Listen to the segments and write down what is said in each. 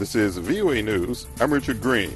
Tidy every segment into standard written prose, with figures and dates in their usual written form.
This is VOA News. I'm Richard Green.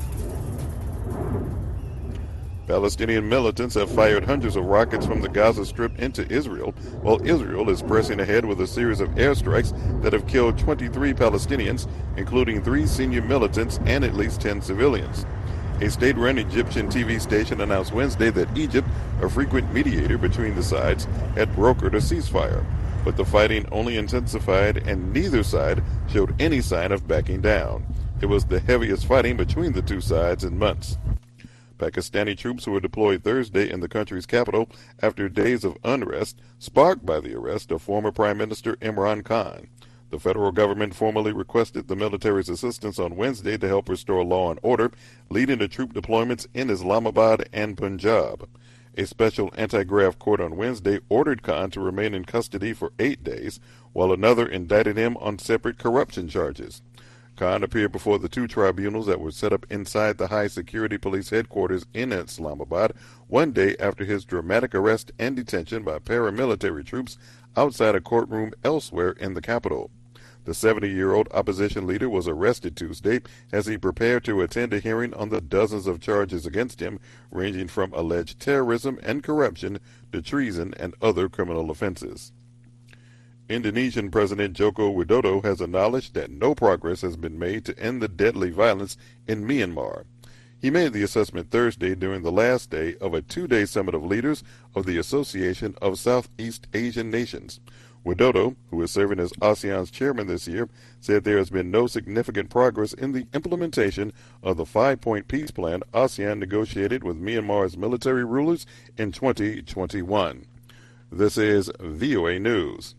Palestinian militants have fired hundreds of rockets from the Gaza Strip into Israel, while Israel is pressing ahead with a series of airstrikes that have killed 23 Palestinians, including 3 senior militants and at least 10 civilians. A state-run Egyptian TV station announced Wednesday that Egypt, a frequent mediator between the sides, had brokered a ceasefire. But the fighting only intensified and neither side showed any sign of backing down. It was the heaviest fighting between the two sides in months. Pakistani troops were deployed Thursday in the country's capital after days of unrest sparked by the arrest of former Prime Minister Imran Khan. The federal government formally requested the military's assistance on Wednesday to help restore law and order, leading to troop deployments in Islamabad and Punjab. A special anti-graft court on Wednesday ordered Khan to remain in custody for 8 days, while another indicted him on separate corruption charges. Khan appeared before the 2 tribunals that were set up inside the high-security police headquarters in Islamabad 1 day after his dramatic arrest and detention by paramilitary troops outside a courtroom elsewhere in the capital. The 70-year-old opposition leader was arrested Tuesday as he prepared to attend a hearing on the dozens of charges against him, ranging from alleged terrorism and corruption to treason and other criminal offenses. Indonesian President Joko Widodo has acknowledged that no progress has been made to end the deadly violence in Myanmar. He made the assessment Thursday during the last day of a 2-day summit of leaders of the Association of Southeast Asian Nations. Widodo, who is serving as ASEAN's chairman this year, said there has been no significant progress in the implementation of the 5-point peace plan ASEAN negotiated with Myanmar's military rulers in 2021. This is VOA News.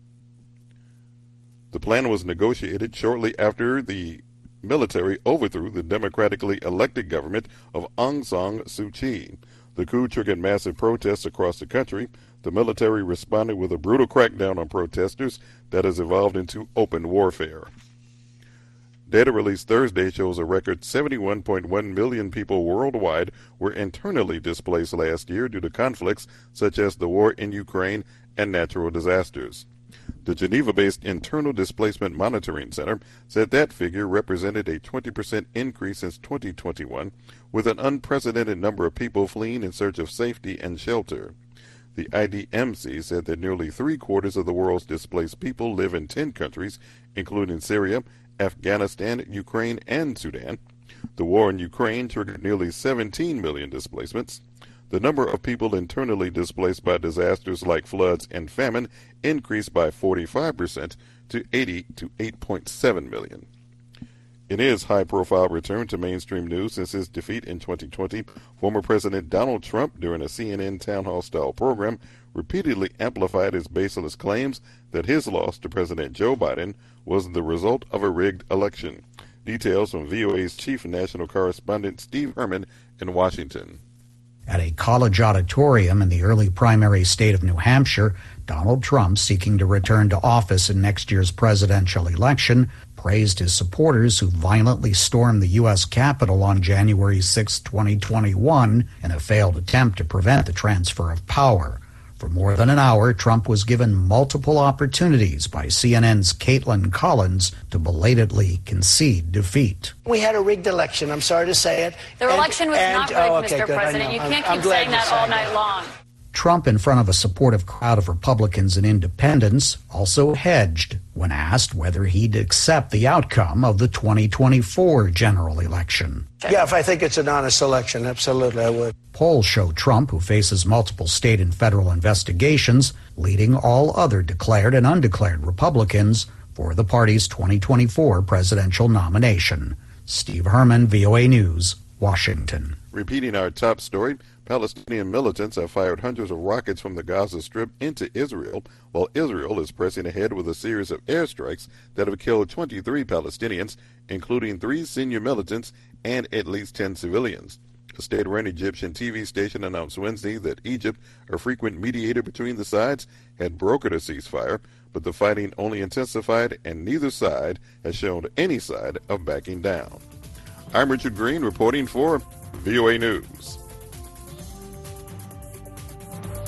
The plan was negotiated shortly after the military overthrew the democratically elected government of Aung San Suu Kyi. The coup triggered massive protests across the country. The military responded with a brutal crackdown on protesters that has evolved into open warfare. Data released Thursday shows a record 71.1 million people worldwide were internally displaced last year due to conflicts such as the war in Ukraine and natural disasters. The Geneva-based Internal Displacement Monitoring Center said that figure represented a 20% increase since 2021, with an unprecedented number of people fleeing in search of safety and shelter. The IDMC said that nearly 3/4 of the world's displaced people live in 10 countries, including Syria, Afghanistan, Ukraine, and Sudan. The war in Ukraine triggered nearly 17 million displacements. The number of people internally displaced by disasters like floods and famine increased by 45% to 8.7 million. In his high-profile return to mainstream news since his defeat in 2020, former President Donald Trump, during a CNN town hall-style program, repeatedly amplified his baseless claims that his loss to President Joe Biden was the result of a rigged election. Details from VOA's chief national correspondent Steve Herman in Washington. At a college auditorium in the early primary state of New Hampshire, Donald Trump, seeking to return to office in next year's presidential election, praised his supporters who violently stormed the U.S. Capitol on January 6, 2021, in a failed attempt to prevent the transfer of power. For more than an hour, Trump was given multiple opportunities by CNN's Caitlin Collins to belatedly concede defeat. We had a rigged election, I'm sorry to say it. The election was not rigged, Mr. President. You can't keep saying that all night long. Trump, in front of a supportive crowd of Republicans and independents, also hedged when asked whether he'd accept the outcome of the 2024 general election. Yeah, if I think it's an honest election, absolutely I would. Polls show Trump, who faces multiple state and federal investigations, leading all other declared and undeclared Republicans for the party's 2024 presidential nomination. Steve Herman, VOA News, Washington. Repeating our top story, Palestinian militants have fired hundreds of rockets from the Gaza Strip into Israel, while Israel is pressing ahead with a series of airstrikes that have killed 23 Palestinians, including 3 senior militants and at least 10 civilians. A state-run Egyptian TV station announced Wednesday that Egypt, a frequent mediator between the sides, had brokered a ceasefire, but the fighting only intensified and neither side has shown any sign of backing down. I'm Richard Green reporting for VOA News.